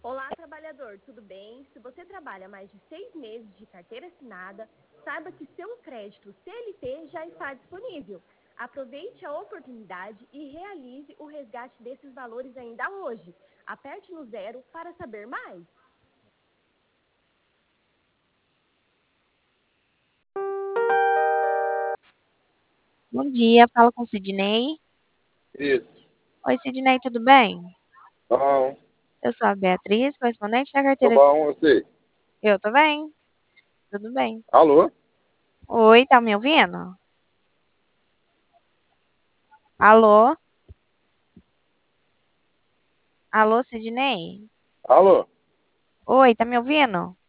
Olá, trabalhador, tudo bem? Se você trabalha mais de 6 meses de carteira assinada, saiba que seu crédito CLT já está disponível. Aproveite a oportunidade e realize o resgate desses valores ainda hoje. Aperte no 0 para saber mais. Bom dia, falo com o Sidney. Isso. Oi, Sidney, tudo bem? Bom, Eu sou a Beatriz, correspondente da tô carteira. bom, você. Eu tô bem, tudo bem. Alô? Oi, tá me ouvindo? Alô? Alô, Sidney? Alô? Oi, tá me ouvindo?